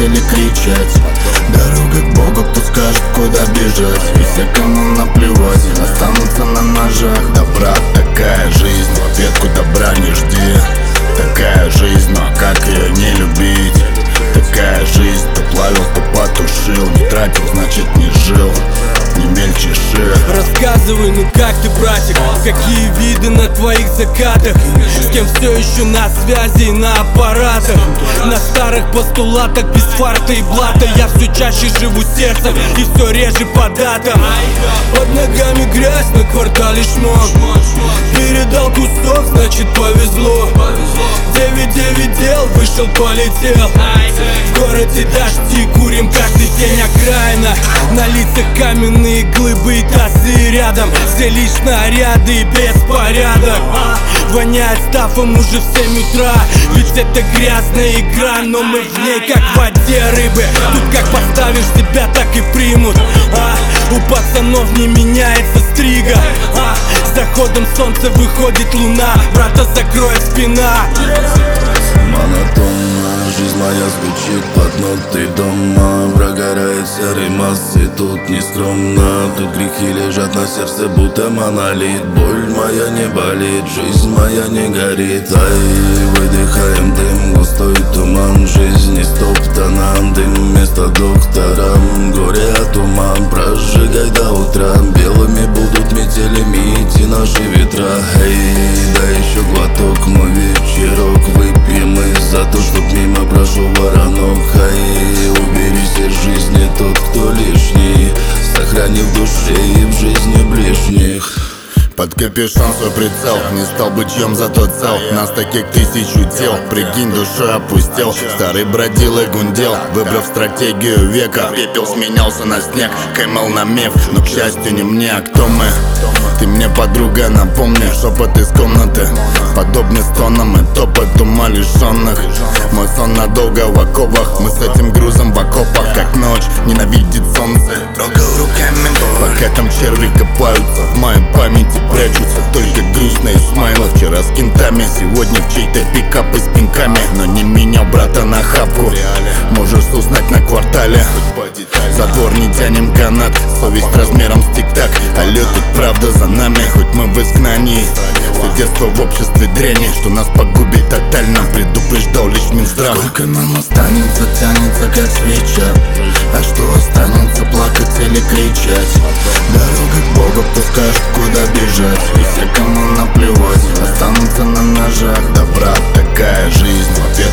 хотели кричать. Дорога к Богу, кто скажет, куда бежать. И все, кому наплевать, останутся на ножах. Да, брат, такая жизнь, в ответку добра не жди. Такая жизнь, но как ее не любить? Такая жизнь, то плавил, то потушил. Не тратил, значит не жил, не мельчиши. Рассказывай, ну как ты, братик? Какие виды на твоих закатах? С кем все еще на связи и на аппаратах? На старых постулатах без фарта и блата. Я все чаще живу сердцем и все реже по датам. Под ногами грязь, на квартале шмон. Передал кусок, значит повезло. 9-9 дел, вышел, полетел. В городе дожди, курим каждый день окраина. На лицах каменные глыбы и тазы рядом. Все лишь наряды и беспорядок. Воняет стафом уже в 7 утра. Ведь это грязная игра, но мы в ней как в воде рыбы. Тут как поставишь себя, так и примут. У пацанов не меняется стрига. С заходом солнца выходит луна. Брата закроет спина. Монотонно жизнь моя звучит под ноты дома. Прогорает серой массы, тут не скромно. Тут грехи лежат на сердце, будто монолит. Боль моя не болит, жизнь моя не горит. Ай, выдыхаем дым, густой туман. Жизнь истоптана, дым вместо доктора. Горе от ума, прожигай до утра. Белыми будут метелями идти наши ветра. Эй, дай еще глоток, мой вечерок. Выпьем мы за то, чтоб мимо прошел воронок. Ай, убери все жизни тот, кто лишний. Сохрани в душе и в жизни ближних. Под капюшон свой прицел, не стал бычьем, зато цел. Нас таких 1000 тел, прикинь, душой опустел. Старый бродил и гундел, выбрав стратегию века. Пепел сменялся на снег, Кэмэл на миф. Но, к счастью, не мне, а кто мы? Ты мне, подруга, напомни, шепот из комнаты. Подобный стонам и топот ума лишенных. Мой сон надолго в оковах, мы с этим грузом в окопах. Как ночь ненавидит солнце, трогал руками боль. Пока там черви копаются, в моей памяти прячутся только грустные смайлы. Вчера с кентами, сегодня в чей-то пикап и с пинками. Но не менял брата на хапку, можешь узнать на квартале. За двор не тянем канат, совесть размером с тик-так. Алло, тут правда за нами, хоть мы в изгнании. Все детство в обществе дряни, что нас погубит тотально, предупреждал лишь Минздрав. Сколько нам останется, тянется как свеча. А что останется, плакать или кричать? Дорога к Богу, кто скажет, куда бежать. И все, кому наплевать, останутся на ножах. Да, брат, такая жизнь,